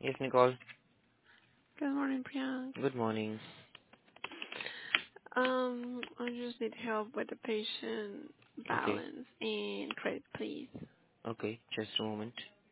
Yes, Nicole. Good morning, Priyank. Good morning. I just need help with the patient Okay. balance and credit, please. Okay, just a moment.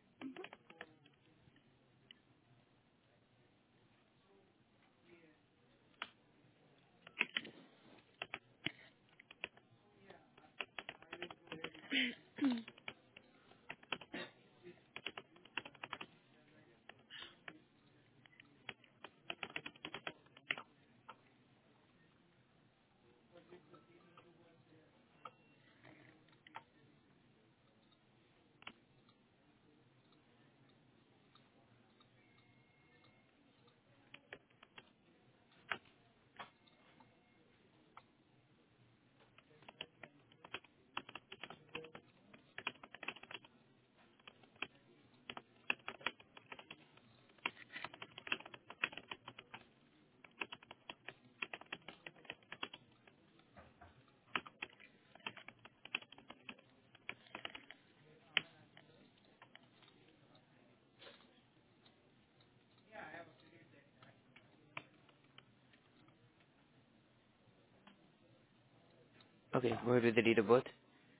Okay, go ahead with the date of birth.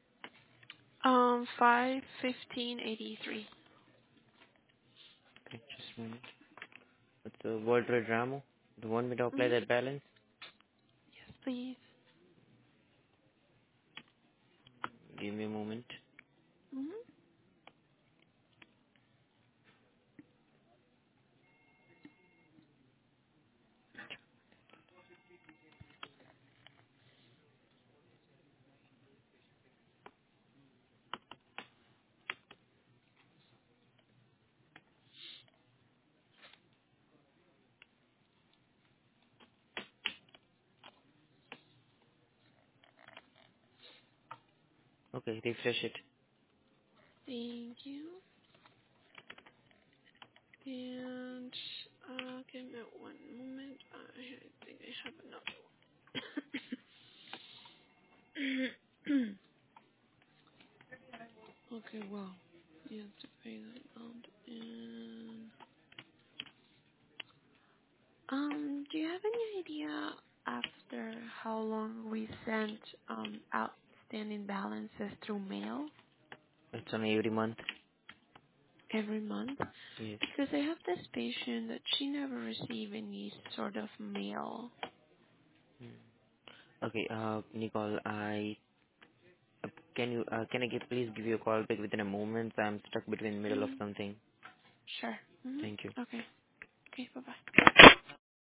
51583. Okay, just a moment. It's the World Trade Ramo. Do you want me to apply Mm-hmm. that balance? Yes, please. Give me a moment. Mm-hmm. Okay, refresh it. Thank you. And give me one moment. I think I have another one. Okay, well, you have to pay that amount. And do you have any idea after how long we sent outstanding balances through mail It's on every month. every month? Yes. Because I have this patient that she never received any sort of mail. Okay, Nicole, can I please give you a call back within a moment? I'm stuck between the middle of Mm, something. sure. Thank you. Okay.